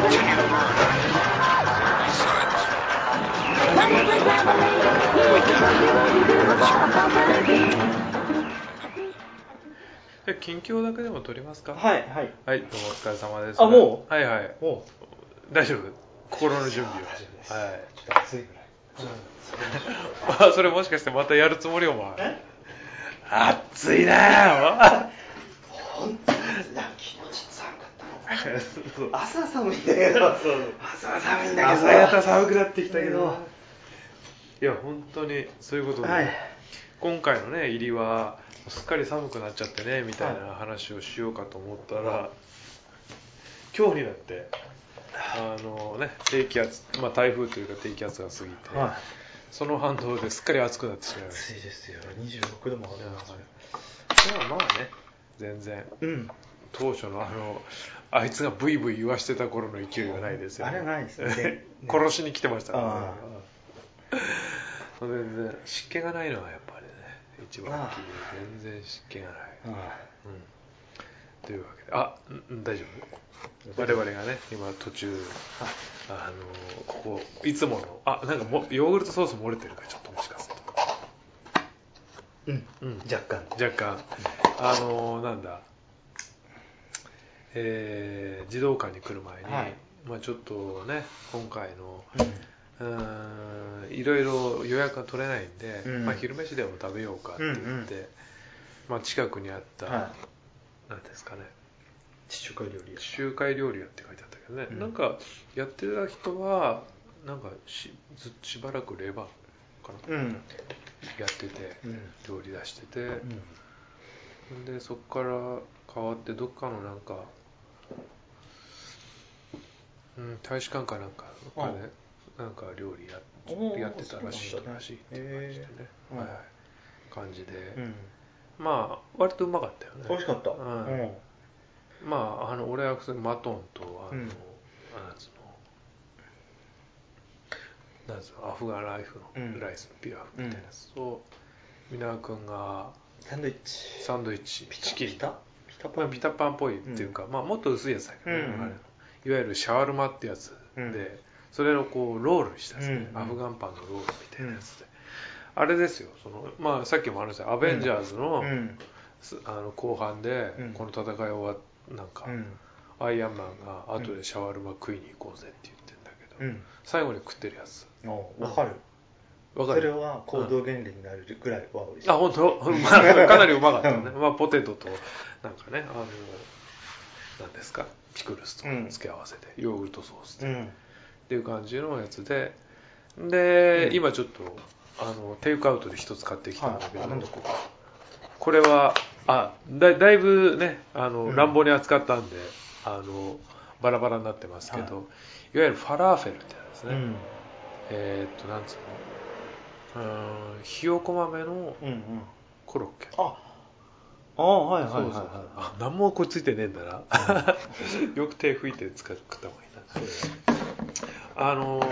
近況だけでも撮りますか。 はいはいはい、どうもお疲れ様です。 あ、もうはいはい、 も大丈夫、心の準備を。はい、 ちょっと暑いぐらい。 あ、それもしかしてまたやるつもりお前。暑いな本当に昨日ちょっと寒かったの。朝は寒いんだけど、朝は寒いんだけど、 朝方寒くなってきたけど、いや本当にそういうことで、はい、今回のね入りはすっかり寒くなっちゃってねみたいな話をしようかと思ったら、はい、今日になって低気圧、台風というか低気圧が過ぎて、はい、その反動ですっかり暑くなってしまいました。 暑いですよ。26度もありますよ。 まあね、全然、当初のあいつがブイブイ言わしてた頃の勢いはないですよね。 あれないですね。 殺しに来てましたからね。全然湿気がないのはやっぱりね一番大きい。全然湿気がない。というわけで、大丈夫？我々がね今途中ここいつものなんかヨーグルトソース漏れてるかちょっともしかすると。 若干。 なんだ。児童館に来る前に、ちょっとね今回のいろいろ予約が取れないんで、昼飯でも食べようかって言って、近くにあった、なんですかね、 地中海料理屋。 地中海料理屋って書いてあったけどね、なんかやってた人はなんかしばらくレバーかな、やってて、料理出してて、でそこから変わってどっかのなんか、大使館かなんかでなんか料理やってたらしいっていう感じでね、感じで、割とうまかったよね。 美味しかった。 俺は普通にマトンとアフガンライスのピラフみたいなやつと、皆君がサンドイッチチキンピタパンっぽいっていうか、もっと薄いやつだけどね、いわゆるシャワルマってやつで、それをこうロールしたやつね、アフガンパンのロールみたいなやつで、あれですよ、さっきも話したアベンジャーズの後半でこの戦い終わっなんかアイアンマンが後でシャワルマ食いに行こうぜって言ってんだけど、最後に食ってるやつ。 わかる。それは行動原理になるぐらいは美味しい。 本当かなりうまかったね。ポテトとなんかね、なんですか、ピクルスと付け合わせてヨーグルトソースっていう感じのやつで、今ちょっとテイクアウトで一つ買ってきたんだけど、これはだいぶね乱暴に扱ったんでバラバラになってますけど、いわゆるファラーフェルってやつですね。なんつうの、ひよこ豆のコロッケ。何もこれついてねえんだな。よく手拭いて食った方がいいな。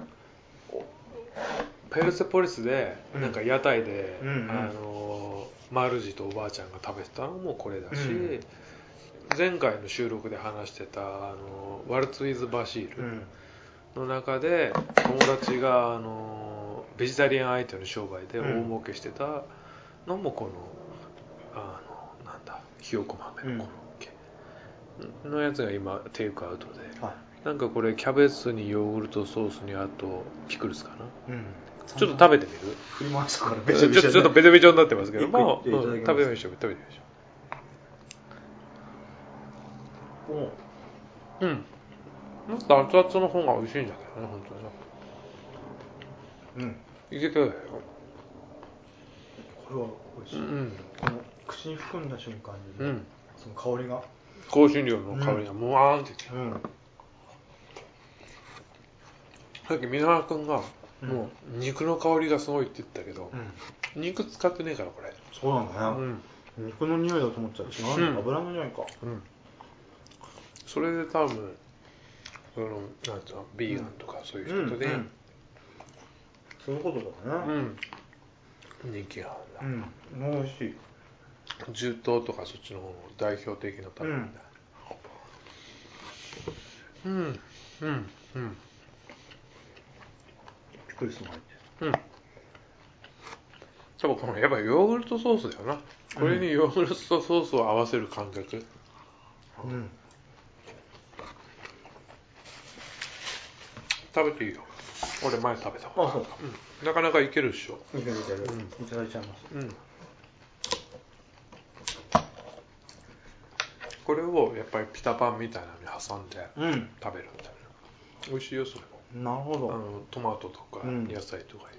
ペルセポリスでなんか屋台でマルジとおばあちゃんが食べてたのもこれだし、前回の収録で話してたワルツ・ウィズ・バシールの中で友達がベジタリアン相手の商売で大儲けしてたのもこのなんだ、ひよこ豆のコロッケのやつが今テイクアウトで、なんかこれキャベツにヨーグルトソースにあとピクルスかな、ちょっと食べてみる？ 振り回したからちょっとベチョベチョになってますけど、食べてみましょう。もっと熱々の方が美味しいんだけどね、本当に。いけてるよ。 これは美味しい。口に含んだ瞬間にその香りが、 香辛料の香りがムワーンってきて、さっき皆川君がもう肉の香りがすごいって言ったけど、肉使ってねえからこれ。 そうなんだね。肉の匂いだと思っちゃう。違う、油の匂いか。 それで多分なんつうの、ビーガンとかそういう人で、 そういうことだね。 人気があるんだ。 美味しい。 中東とかそっちの方の代表的な食べ物だ。 うんうん。 ピクルスも入ってる。うん。多分このやっぱりヨーグルトソースだよな。これにヨーグルトソースを合わせる感覚。 うん。 食べていいよ。俺前食べたから。 あ、そうか。 なかなかいけるっしょ。 いけるいける。いただいちゃいます。 これをやっぱりピタパンみたいなのに挟んで食べるんだよ。美味しいよそれも。 なるほど。 トマトとか野菜とか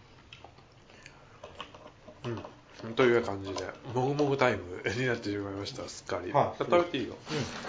入れて。という感じでもぐもぐタイムになってしまいました。すっかり。食べていいよ。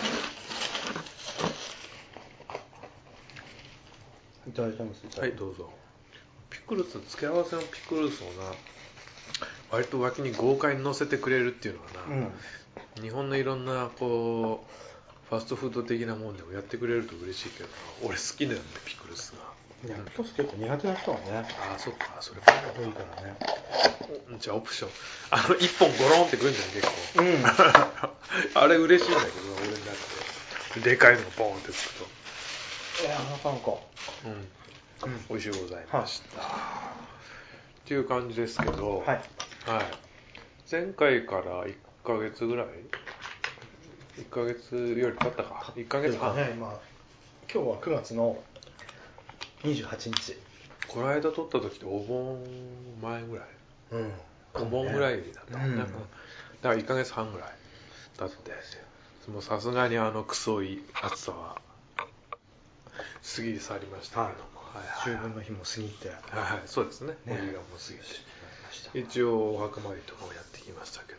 いただいてます。 はい、どうぞ。ピクルス、付け合わせのピクルスをな、割と脇に豪快に乗せてくれるっていうのはな、日本のいろんなこうファストフード的なもんでもやってくれると嬉しいけどな、俺好きなんだよピクルスが。 いや、ピクルス結構苦手な人はね。 ああ、そっか、それもいいからね。 じゃあオプション、一本ゴロンってくるんじゃん結構。あれ嬉しいんだけど、俺になってでかいのがボーンってつくと。 なかなか。 美味しゅうございました。っていう感じですけど、はい。前回から1ヶ月ぐらい ?1 ヶ月より経ったか。1ヶ月半。 ね、今日は9月の28日。 この間撮った時ってお盆前ぐらい。お盆ぐらいだったもんね。だから1ヶ月半ぐらい経って、もうさすがにクソい暑さは過ぎ去りましたけども。 秋分の日も過ぎて。 そうですね。お彼岸も過ぎて。一応お墓参りとかもやってきましたけど。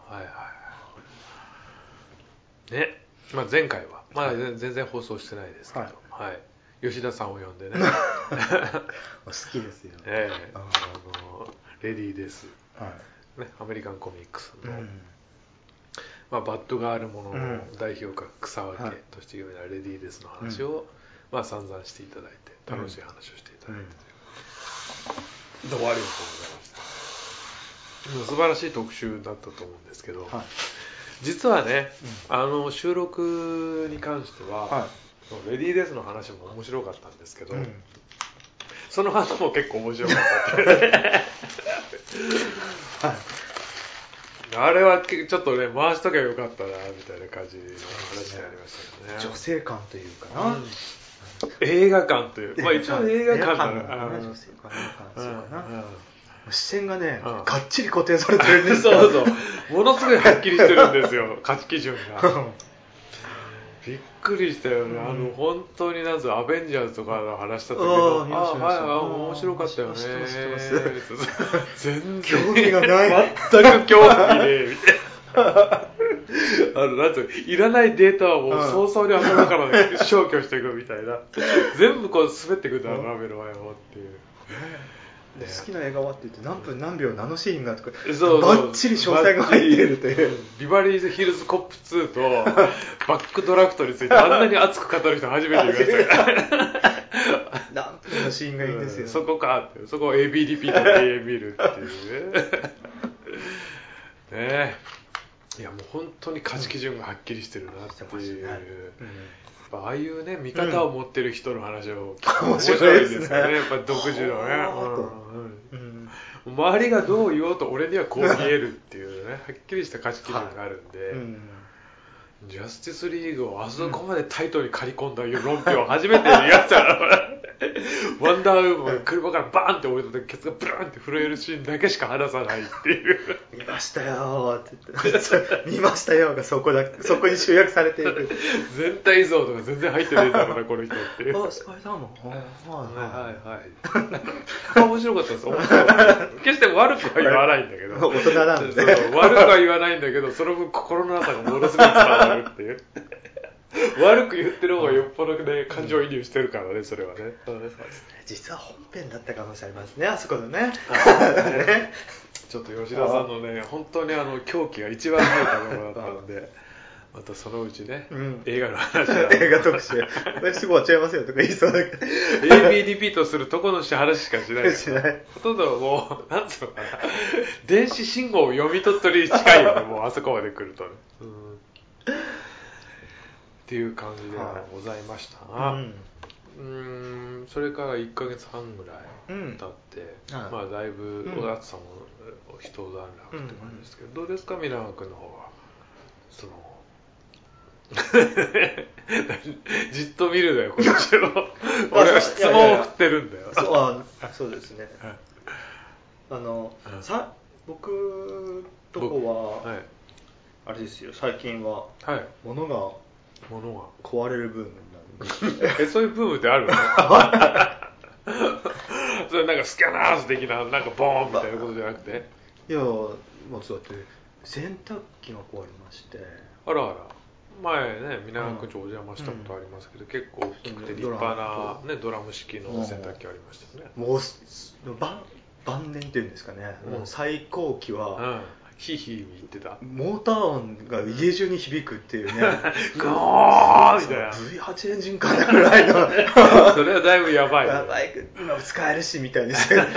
ね。まあ前回はまだ全然放送してないですけど、吉田さんを呼んでね。 好きですよ。 レディーです。アメリカンコミックスの。バッドガールものの代表格草分けとして有名なレディーですの話を散々していただいて、楽しい話をしていただいて、どうもありがとうございました。素晴らしい特集だったと思うんですけど、実はね、収録に関しては、レディーデスの話も面白かったんですけど、その話も結構面白かったってあれはちょっとね、回しとけばよかったなみたいな感じの話になりましたよね。 女性感というかな、 映画館という、一応映画館だな、女性感そうかな、視線がね、かっちり固定されてるんですよ。 そうそう、ものすごいはっきりしてるんですよ、価値基準が。びっくりしたよね。本当になんぞアベンジャーズとかの話した時の、面白かったよね。全然興味がない。 全く興味ねえみたいな。なんついらないデータはもう早々に頭から消去していくみたいな。全部こう滑ってくるんだ、ラメの前をっていう。 で好きな映画はって言って何分何秒何のシーンがとかバッチリ詳細が入っているという。 ビバリーズヒルズコップ2とバックドラフトについてあんなに熱く語る人初めて見ました何分のシーンがいいんですよ、 そこかって、そこを ABDP と AA 見るっていうね。いやもう本当に価値基準がはっきりしてるなっていう、ああいうね見方を持ってる人の話を聞くと面白いですよね、やっぱ独自のね。周りがどう言おうと俺にはこう見えるっていうね、はっきりした価値基準があるんで、ジャスティスリーグをあそこまでタイトに刈り込んだ論評を初めてやったらワンダーウーマン車からバーンって降りた時ケツがブラーンって震えるシーンだけしか話さないっていう見ましたよって言って見ましたよがそこに集約されている。 全体像とか全然入ってないんだろうなこの人っていう。 スパイダーマンはい面白かったです。決して悪くは言わないんだけど、 大人なんで悪くは言わないんだけど、その分心の中がものすごい伝わるっていう悪く言ってる方がよっぽどね感情移入してるからね、それはね。そうですね。 実は本編だった可能性ありますね、あそこでね。 ちょっと吉田さんのね本当に狂気が一番入ったものだったので、またそのうちね、映画の話映画特集私すぐ終わっちゃいますよとか言いそうだけど ABDP とするとこの話しかしないからほとんどもうなんつうのかな、電子信号を読み取ったり近いよねもうあそこまで来るとね、っていう感じでございましたが、 それから1ヶ月半ぐらい経って、まあだいぶお暑さも一段落って感じですけど、どうですか皆川君の方は。そのじっと見るだよこっちを俺は質問を振ってるんだよ。 そうですね。僕とこはあれですよ、最近は物が壊れるブームになる。 そういうブームってあるの？それなんかスキャナーズ的ななんかボーンみたいなことじゃなくて。 いや、そうだって洗濯機が壊れまして。 あらあら。前ね、皆川区長お邪魔したことありますけど、結構大きくて立派な、ね、ドラム式の洗濯機ありましたよね。 もう晩年っていうんですかね、もう最高期は、 ヒーヒー言ってた。 モーター音が家中に響くっていうね、 ゴーみたいな V8 エンジンかなぐらいのそれはだいぶやばい、ね、 やばい、今使えるしみたいですけど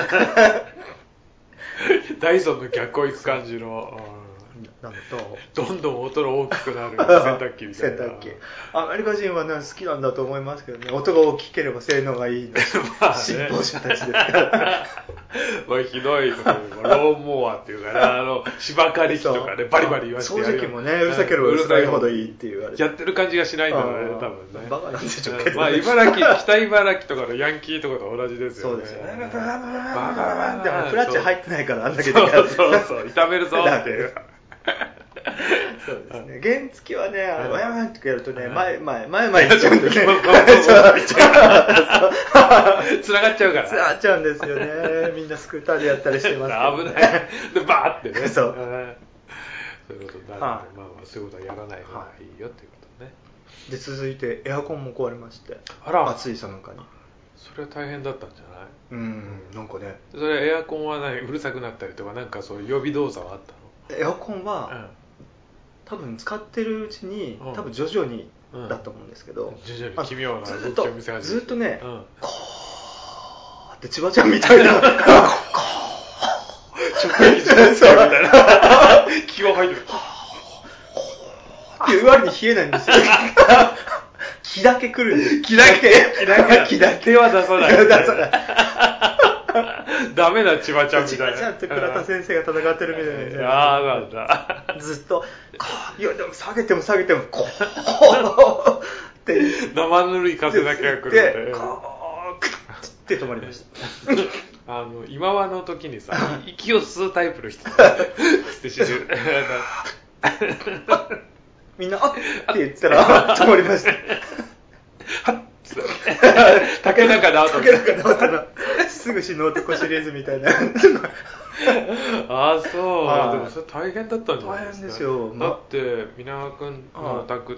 ダイソンの逆をいく感じの、 なのとどんどん音が大きくなる洗濯機みたいな。 洗濯機、アメリカ人は、ね、好きなんだと思いますけどね、音が大きければ性能がいいのまあ、ね、信奉者たちですからまあひどいところ、ローンモアっていうかね、芝刈り機とかね、バリバリ言わせてやる。 掃除機もね、うるさければうるさいほどいいって言われて。 やってる感じがしないんだろうね、多分ね。 バカなんでしょうけど、 まあ北茨城とかのヤンキーとかと同じですよね。 そうですよね。バカでもクラッチ入ってないからあんだけそう炒めるぞっていう。 そうですね。原付はね、ワヤワヤってやるとね、前行っちゃうんですね。 繋がっちゃうから。 繋がっちゃうんですよね。みんなスクーターでやったりしてますけど、 危ない。で、バーってね。 そう。 そういうことになるので、まあそういうことはやらない方がいいよっていうことね。 で、続いてエアコンも壊れまして。暑いさなんかに。 それは大変だったんじゃない？ なんかね。 それエアコンはうるさくなったりとか、なんかそういう予備動作はあったの？ エアコンは、多分使ってるうちに、多分徐々にだと思うんですけど、 徐々に奇妙な動きを見せ始めて、 ずっとね、コーって千葉ちゃんみたいなコー直撃してるみたいな気が入ってるっていう割に冷えないんですよ気だけ来るんです。 気だけ手は出さないダメな千葉ちゃんみたいな。 千葉ちゃんと倉田先生が戦ってるみたいな。 なんだ。 ずっと、いやでも下げてもこーって生ぬるい風だけが来るで、こーって止まりました。 今はの時にさ、息を吸うタイプの人って知る。 みんな、あって言ったら止まりました。 竹中直人すぐ死ぬ男シリーズみたいなああそう、でもそれ大変だったんじゃないですか。 大変ですよ。 だって皆川君のお宅って、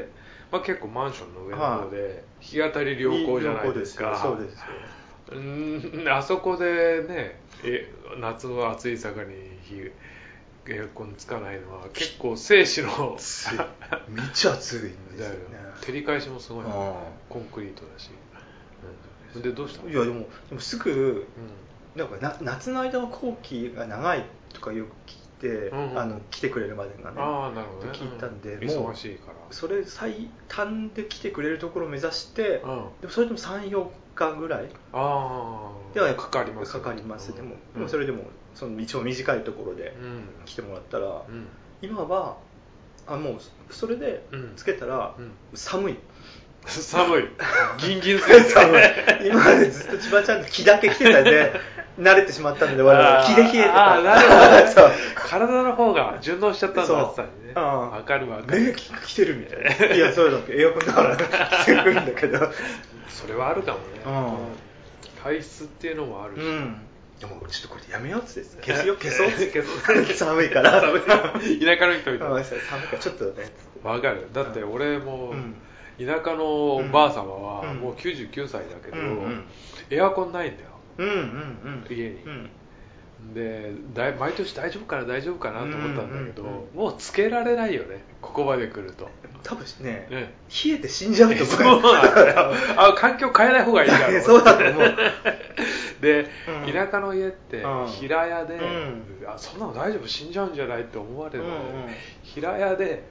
結構マンションの上の方で日当たり良好じゃないですか。 そうですよ。あそこでね、夏の暑い坂にエアコンつかないのは結構生死のめっちゃ暑いんですよね。 照り返しもすごい、コンクリートだし。でどうしたの？ いやでもすぐ、なんか夏の間は工期が長いとかよく聞いて、来てくれるまでがね。 なるほどね。 聞いたんで、 忙しいから。 それ最短で来てくれるところを目指して、でもそれでも3、4日ぐらい。 ではかかります。 かかります。でもそれでもその一応短いところで来てもらったら、今はもうそれでつけたら寒い。ギンギンする。 寒い。今までずっと千葉ちゃんと気だけ来てたんで慣れてしまったので、我々気で冷えてた。 なるほど。体の方が順応しちゃったんだ暑さにね。わかる。 来てるみたいな。いやそうだけどエアコンだから来てくるんだけど。 それはあるかもね。体質っていうのもあるし。 でもちょっとこれやめようっつって、消そう寒いから田舎の人みたいな。 寒いからちょっとね。 わかる。だって俺も田舎のおばあ様はもう99歳だけど、エアコンないんだよ、家に。で毎年大丈夫かなと思ったんだけど、もうつけられないよね、ここまで来ると。 多分ね、冷えて死んじゃうと思う。 環境変えない方がいいだろう。 そうだと思う。 で、田舎の家って平屋で、そんなの大丈夫、死んじゃうんじゃないって思われるので、平屋で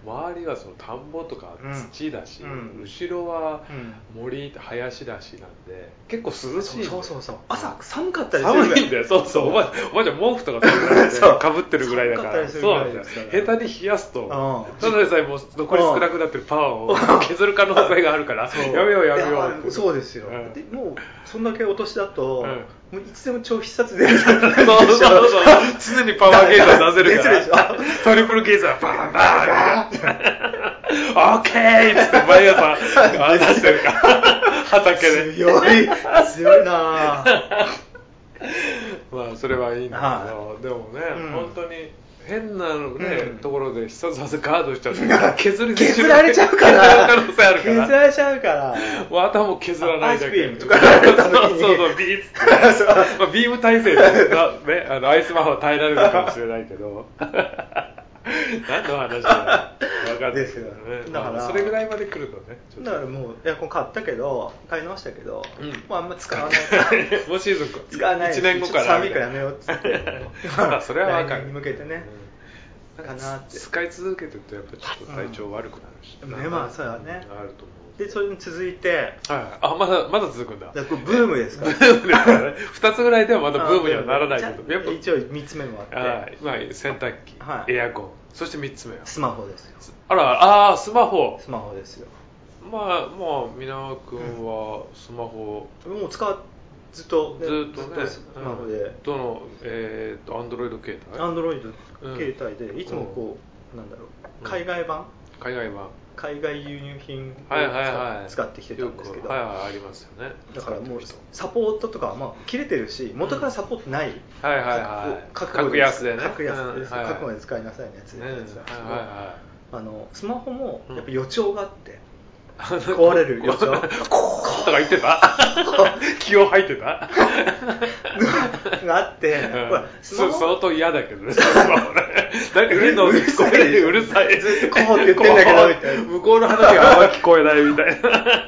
周りはその田んぼとか土だし、後ろは森、林だしなんで結構涼しいんで。 そう朝寒かったりする。 寒いんだよ。そうおばあちゃん毛布とかかぶってるぐらいだから。そうなんだよ。下手に冷やすとただでさえもう残り少なくなってるパワーを削る可能性があるからやめようって。 そうですよ。でもうそんだけお年だともういつでも超必殺でそう常にパワーゲーザー出せるからトリプルゲーザーバーンバーンオッケーっつって毎朝出してるから畑で強いなまあそれはいいんだけど、でもね、本当に変なね、ところで必殺技ガードしちゃって削られちゃうから可能性あるから削られちゃうから頭も削らないだけとかそうビーッまあビーム耐性でねアイスマホは耐えられるかもしれないけど何の話だ分かんないですよね。だからそれぐらいまで来るとねだからもうエアコン買い直したけど、もうあんま使わないもうシーズン使わない 1年後から寒いからやめようっつってそれは分かる。 来年に向けてねかなって使い続けてるとやっぱちょっと体調悪くなるしまあそうだねあると思う。 でそれに続いてまだ続くんだ。 これブームですか。 ブームですからね。2つぐらいではまだブームにはならないけどやっぱ一応3つ目もあって洗濯機エアコンそして3つ目はスマホですよ。 スマホですよ。 まあ皆川君はスマホもうずっとねスマホでどのアンドロイド携帯携帯でいつもこうなんだろう海外輸入品を使ってきてたんですけど、 ありますよね。 だからもうサポートとか切れてるし元からサポートない格安でね格まで使いなさいのやつなんですけど、スマホもやっぱ予兆があって壊れる予兆コーとか言ってた気を吐いてたがあって相当嫌だけどねなんかうるさいずっとこうって言ってんだけどみたいな向こうの話があんま聞こえないみたい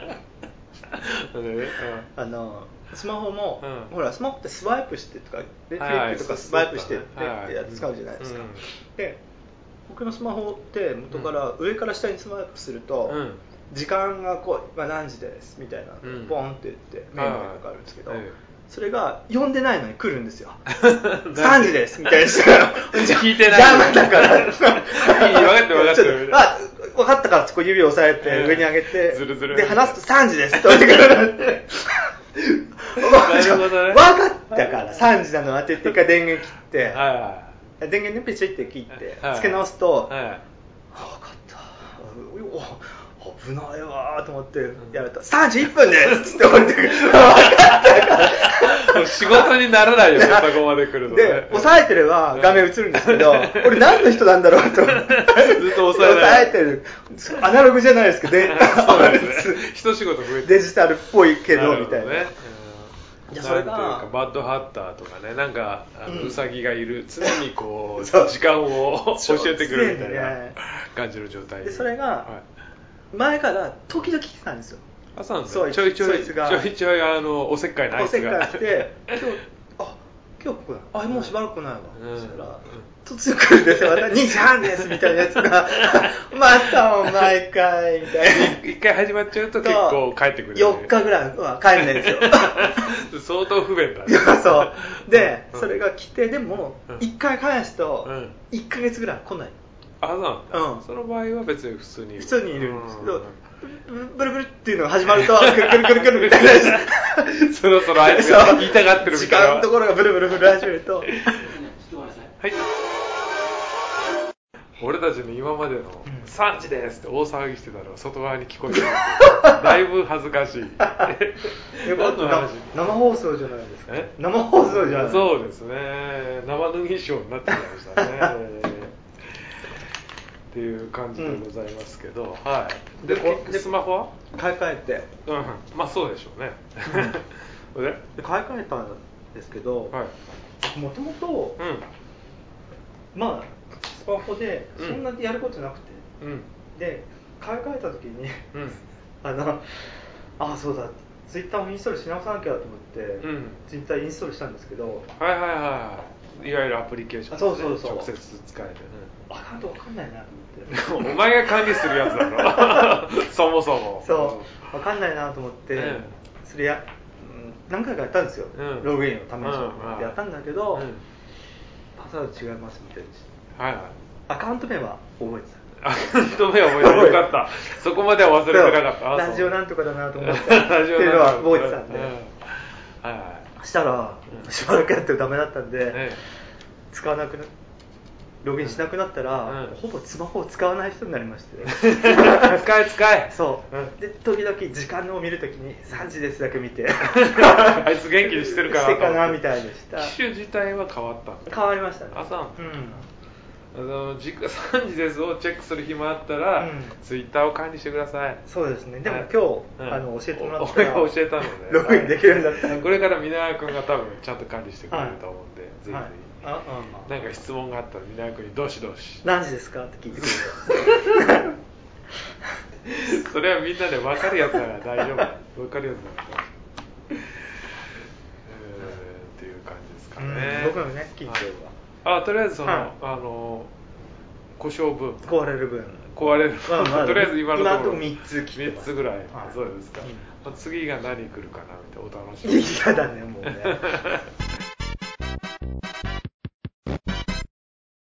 なスマホもほらスマホってスワイプしてとかフェイクとかスワイプしてって使うじゃないですか。で僕のスマホって元から上から下にスワイプすると時間が今何時ですみたいなポンって言ってメモがかかるんですけど、それが読んでないのに来るんですよ。3時ですみたいな。 聞いてない。 邪魔だから。分かったからこう指を押さえて上に上げてで離すと3時ですって言ってくる。分かったから3時なの当てて一回電源切って電源でピチッて切ってつけ直すと分かった危ないわと思ってやると3時1分ですって降りてくる。 仕事にならないよそこまで来るとで押さえてれば画面映るんですけど俺何の人なんだろうと思ってずっと押さえてるアナログじゃないですけど一仕事増えてデジタルっぽいけどみたいな。 それがバッドハッターとかねなんかウサギがいる常にこう時間を教えてくるみたいな感じの状態でそれが前から時々来てたんですよ。 そうちょいちょいおせっかいなあいつが来て今日ここもうしばらく来ないわそしたら突然来るんですよ。また2時半ですみたいなやつがまた毎回みたいな一回始まっちゃうと結構帰ってくる 4日ぐらいは帰んないんですよ。 相当不便だね。 そうでそれが来てでも1回返すと1ヶ月ぐらい来ない。 その場合は別に普通にいるんですけどブルブルっていうのが始まるとくるくるくるくるみたいなそろそろあいつが言いたがってるみたいな時間のところがブルブル振り始めるとはい俺たちの今までの3時ですって大騒ぎしてたのが外側に聞こえてるだいぶ恥ずかしい生放送じゃないですか。生放送じゃない。 そうですね生脱ぎショーになってきましたねっていう感じでございますけど、でスマホは買い替えてまあそうでしょうねで買い替えたんですけどもともとまあスマホでそんなにやることなくてで買い替えた時にそうだツイッターをインストールし直さなきゃと思ってツイッターインストールしたんですけどいわゆるアプリケーションで直接使えるアカウント分かんないなと思ってお前が管理するやつだろそもそもそう分かんないなと思って、それ何回かやったんですよ、ログインを試しにやったんだけど、パスワード違いますみたいな、はいはい、アカウント名は覚えてた。 アカウント名は覚えてた。よかった。そこまでは忘れてなかった。 ラジオなんとかだなと思ってっていうのは覚えてたんで、したらしばらくやってダメだったんで、使わなくなログインしなくなったら、ほぼスマホを使わない人になりまして使えそう、で時々時間を見るときに3時ですだけ見てあいつ元気にしてるかなしてかなみたいでした。 機種自体は変わったん変わりましたね。 3時ですをチェックする暇あったら、ツイッターを管理してください。 そうですね。でも今日、教えてもらった俺が教えたのでログインできるんだったらこれから皆川君が多分ちゃんと管理してくれると思うんで、ぜひぜひなんか質問があったら皆川君にどしどし何時ですかって聞いてくれるそれはみんなで分かるやつだから大丈夫分かるやつだからっていう感じですかね。 僕のね近況はとりあえず故障分壊れる分とりあえず今のところ 3つ来てます。 3つぐらい、そうですか、次が何来るかなってお楽しみ。 嫌だねもうね